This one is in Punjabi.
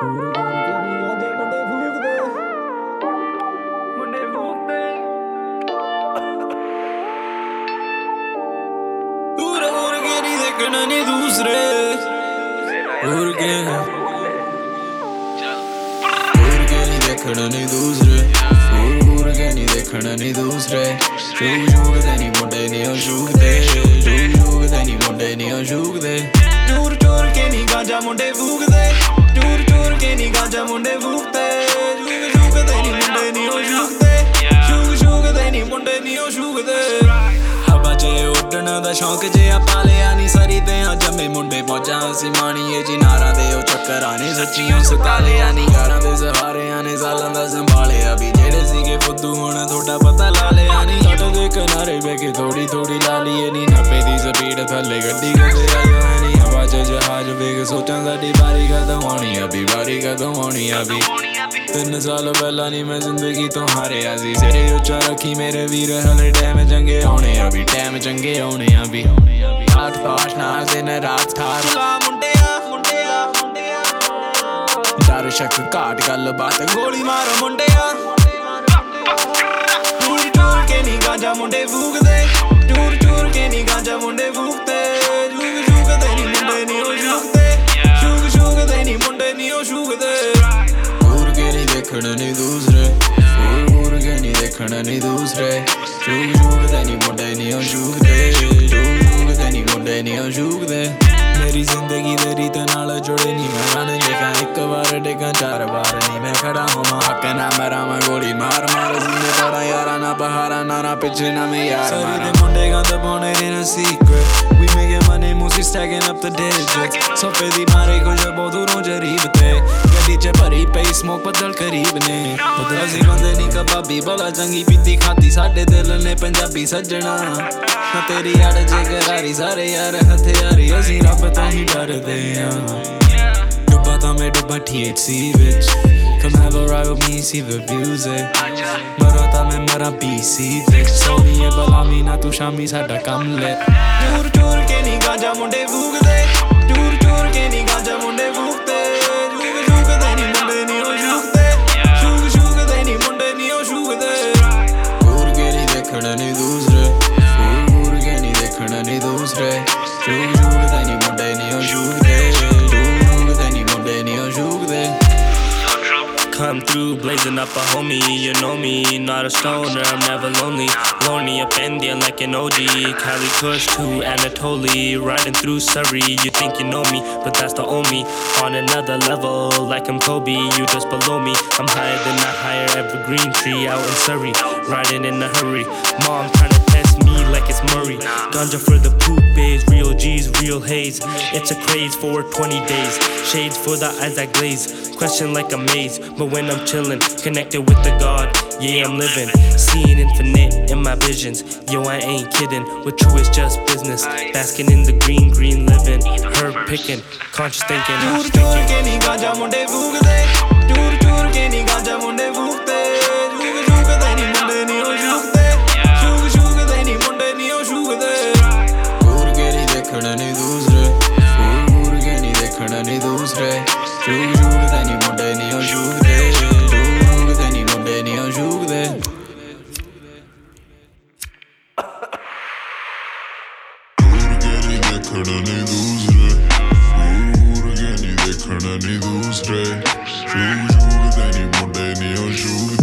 ਘੂਰ ਘੂਰ ਕੇ ਨੀ ਗਾਂਜੇ ਮੁੰਡੇ ਫੂਕਦੇ ਘੂਰ ਘੂਰ ਕੇ ਨੀ ਦੇਖਣਾ ਨੀ ਦੂਸਰੇ ਘੂਰ ਕੇ ਨੀ ਦੇਖਣਾ ਨੀ ਦੂਸਰੇ ਘੂਰ ਕੇ ਨੀ ਦੇਖਣਾ ਨੀ ਦੂਸਰੇ ਸ਼ੂਕ ਸ਼ੂਕ ਤੇ ਨੀ ਮੁੰਡੇ ਨੀ ਉਹ ਸ਼ੂਕਦੇ ਸ਼ੂਕ ਸ਼ੂਕ ਤੇ ਨੀ ਮੁੰਡੇ ਨੀ ਉਹ ਸ਼ੂਕਦੇ ਚੂਰ ਚੂਰ ਕੇ ਨੀ ਗਾਂਜਾ ਮੁੰਡੇ ਫੂਕਦੇ ਚੂਰ ਚੂਰ ਕੇ ਨੀ ਗਾਂਜਾ ਮੁੰਡੇ ਫੂਕਦੇ ਸ਼ੂਕ ਸ਼ੂਕ ਤੇ ਨੀ ਮੁੰਡੇ ਨੀ ਉਹ ਸ਼ੂਕਦੇ ਸ਼ੂਕ ਸ਼ੂਕ ਤੇ ਨੀ ਮੁੰਡੇ ਨੀ ਉਹ ਸ਼ੂਕਦੇ ਹਵਾ 'ਚ ਉੱਡਣ ਦਾ ਸ਼ੌਂਕ ਜਿਹਾ ਪਾਲਿਆ ਨੀ ਸਰੀ ਤੇ ਆ ਜੰਮੇ ਮੁੰਡੇ ਮੌਜਾਂ ਅਸੀਂ ਮਾਣੀਏ ਜੀ ਨਾਰਾਂ ਦੇ ਉਹ ਚੱਕਰਾਂ ਨੇ ਸੱਚੀਆਂ ਸੁਕਾਲਿਆ ਨੀ ਯਾਰਾਂ ਦੇ ਸਹਾਰਿਆਂ ਨੇ ਸਾਲਾਂ ਦਾ ਸੰਭਾਲਿਆ ਵੀ ਜਿਹੜੇ ਸੀਗੇ ਫੁੱਦੂ ਹੁਣ ਤੁਹਾਡਾ ਪਤਾ ਲਾ ਲਿਆ ਨੀ ਸੱਟ ਦੇ ਕਿਨਾਰੇ ਬਹਿ ਕੇ ਥੋੜੀ ਥੋੜੀ ਲਾ ਲਈਏ ਨੀ 90 ਦੀ ਸਪੀਡ ਥੱਲੇ ਗੱਡੀ ਕਰਦੇ ਆਇਆ ਨੀ ਹਵਾ 'ਚ ਜਹਾਜ਼ ਵੇਗ ਸੋਚਾਂ ਸਾਡੀ ਵਾਰੀ ਕਦੋਂ ਆਉਣੀ ਆ ਵੀ ਵਾਰੀ ਕਦੋਂ ਆਉਣੀ ਆ ਵੀ 3 ਸਾਲ ਪਹਿਲਾਂ ਨੀ ਮੈਂ ਜ਼ਿੰਦਗੀ ਤੋਂ ਹਾਰਿਆ ਸੀ ਸਿਰੇ ਉੱਚਾ ਰੱਖੀ ਮੇਰੇ ਵੀਰ ਹਲੇ ਟਾਈਮ ਚੰਗੇ ਆਉਣੇ ਆ ਵੀ ਟਾਈਮ ਚੰਗੇ ਆਉਣੇ ਆ ਵੀ ਆਠ ਪਾਠ ਨਾਲ ਦਿਨ ਰਾਤ ਠਾਰ ਮੁੰਡਿਆ ਮੁੰਡਿਆ ਮੁੰਡਿਆ ਡਰ ਸ਼ੱਕ ਘਾਟ ਗੱਲ ਬਾਤ ਗੋਲੀ ਮਾਰੋ ਮੁੰਡਿਆ ਚੂਰ ਚੂਰ ਕੇ ਨੀ ਗਾਂਜਾ ਮੁੰਡੇ ਫੂਕਦੇ ਚੂਰ ਚੂਰ ਕੇ ਨੀ ਗਾਂਜਾ ਮੁੰਡੇ ਫੂਕਦੇ ਸ਼ੂਕ ਸ਼ੂਕ ਤੇ ਨੀ ਮੁੰਡੇ ਨੀ ਉਹ ਸ਼ੂਕਦੇ ਸ਼ੂਕ ਸ਼ੂਕ ਤੇ ਨੀ ਮੁੰਡੇ ਨੀ ਉਹ ਸ਼ੂਕਦੇ ਘੂਰ ਕੇ ਨੀ ਦੇਖਣਾ ਨੀ ਦੂਸਰੇ ਘੂਰ ਕੇ ਨੀ ਦੇਖਣਾ ਨੀ ਦੂਸਰੇ ਸ਼ੂਕ ਸ਼ੂਕ ਤੇ ਨੀ ਮੁੰਡੇ ਨੀ ਉਹ ਸ਼ੂਕਦੇ ਸ਼ੂਕ ਸ਼ੂਕ ਤੇ ਨੀ ਮੁੰਡੇ ਨੀ ਉਹ ਸ਼ੂਕਦੇ ਮੇਰੀ ਜ਼ਿੰਦਗੀ ਦੇ ਰੀਤ ਨਾਲ ਜੁੜੇ ਨੀ ਮੈਂ ਨਾ ਦੇਖਾਂ ਇੱਕ ਵਾਰ ਡਿੱਗਾਂ 4 ਵਾਰ ਨੀ ਮੈਂ ਖੜਾ ਹੋਵਾਂ ਹੱਕ ਨਾ ਮਰਾਂ ਗੋਲੀ ਮਾਰ ਮਾਰ ਸੀਨੇ ਤੋੜਾ ਯਾਰਾਂ ਨਾ ਬਹਾਰਾਂ ਨਾ ਪਿੱਛੇ ਨਾ ਮੈਂ ਯਾਰ ਸਾਰੇ ਦੇ ਮੁੰਡੇ ਗੰਦ ਪਾਉਣੇ ਨੇ ਨਾ secret we making money mostly stacking up the digits ਸੋਫੇ ਦੀ ਮਾਰੇ ਕੁਝ ਬਹੁਤ ਦੂਰੋਂ ਜਰੀਬ ਤੇ ਗੱਡੀ 'ਚ ਭਰੀ ਪਈ ਸਮੋਕ ਬੱਦਲ ਕਰੀਬ ਨੇ ਬਦਲ ਸੀ ਬੰਦੇ ਨੀ ਕਬਾਬੀ ਬਲਾ ਚੰਗੀ ਪੀਤੀ ਖਾਤੀ ਸਾਡੇ ਦਿਲ ਨੇ ਪੰਜਾਬੀ ਸੱਜਣਾ ਨਾ ਤੇਰੀ ਅੜ ਜੇ ਕਰਾਰੀ ਸਾਰੇ ਯਾਰ ਹਥਿਆਰੀ ਅਸੀਂ ਰੱਬ ਤੋਂ ਹੀ ਡਰਦੇ ਆ ਡੁੱਬਾ ਤਾਂ ਮੈਂ ਡੁੱਬਾ THC ਵਿੱਚ come have a ride with me see the views ਮਰਾਂ ਤਾਂ ਮੈਂ ਮਰਾਂ BC ਵਿੱਚ ਸੋਨੀਏ ਬਲਾਮੀ ਨਾ ਤੂੰ ਸ਼ਾਮੀ ਸਾਡਾ ਕੰਮ ਲੈ ਚੂਰ ਚੂਰ ਕੇ ਨੀ ਗਾਂਜਾ ਮੁੰਡੇ ਫੂਕਦੇ ਚੂਰ ਚੂਰ ਕੇ ਨੀ ਗਾਂਜਾ ਮੁੰਡੇ ਫੂਕਦੇ ਸ਼ੂਕ ਸ਼ੂਕ ਤੇ ਨੀ ਮੁੰਡੇ ਨੀ ਉਹ ਸ਼ੂਕਦੇ ਸ਼ੂਕ ਸ਼ੂਕ ਤੇ ਨੀ ਮੁੰਡੇ ਨੀ ਉਹ ਸ਼ੂਕਦੇ ਘੂਰ ਕੇ ਨੀ ਦੇਖਣਾ ਨੀ ਦੂਸਰੇ ਘੂਰ ਕੇ ਨੀ ਦੇਖਣਾ ਨੀ ਦੂਸਰੇ ਸ਼ੂਕ ਸ਼ੂਕ ਤੇ ਨੀ ਮੁੰਡੇ ਨੀ ਉਹ ਸ਼ੂਕਦੇ ਸ਼ੂਕ ਸ਼ੂਕ ਤੇ ਨੀ ਮੁੰਡੇ ਨੀ ਉਹ ਸ਼ੂਕਦੇ Come through, blazing up a homie, you know me, not a stoner, I'm never lonely. Lonely up Indian like an OG, Cali Kush to Anatoly, riding through Surrey, you think you know me, but that's the old me. On another level, like I'm Kobe, you just below me. I'm higher than that higher evergreen tree out in Surrey, riding in a hurry. Mom trying to test me like it's Murray. Ganja for the poop bays, real G's, real haze. It's a craze for 20 days, shades for the eyes that glaze. Question like a maze, but when I'm chillin', connected with the God, yeah I'm living, seeing infinite in my visions. Yo I ain't kidding, what true is just business. Basking in the green, green living, herb picking, conscious thinking. ਚੂਰ ਚੂਰ ਕੇ ਨੀ ਗਾਂਜਾ ਮੁੰਡੇ ਫੂਕਦੇ ਚੂਰ ਚੂਰ ਕੇ ਨੀ ਗਾਂਜਾ ਮੁੰਡੇ ਫੂਕਦੇ ਸ਼ੂਕ ਸ਼ੂਕ ਤੇ ਨੀ ਮੁੰਡੇ ਨੀ ਉਹ ਸ਼ੂਕਦੇ ਸ਼ੂਕ ਸ਼ੂਕ ਤੇ ਨੀ ਮੁੰਡੇ ਨੀ ਉਹ ਸ਼ੂਕਦੇ ਘੂਰ ਕੇ ਨੀ ਦੇਖਣਾ ਨੀ ਦੂਸਰੇ ਘੂਰ ਕੇ ਨੀ ਦੇਖਣਾ ਨੀ ਦੂਸਰੇ ਸ਼ੂਕ ਸ਼ੂਕ ਤੇ ਨੀ ਮੁੰਡੇ ਨੀ ਉਹ ਸ਼ੂਕਦੇ ਸ਼ੂਕ ਸ਼ੂਕ ਤੇ ਨੀ ਮੁੰਡੇ ਨੀ ਉਹ ਸ਼ੂਕਦੇ ਦੇਖਣਾ ਨੀ ਦੂਸਰੇ ਘੂਰ ਕੇ ਨੀ ਦੇਖਣਾ ਨੀ ਦੂਸਰੇ ਸ਼ੂਕ ਸ਼ੂਕ ਤੇ ਨੀ ਮੁੰਡੇ ਨੀ ਉਹ ਸ਼ੂਕ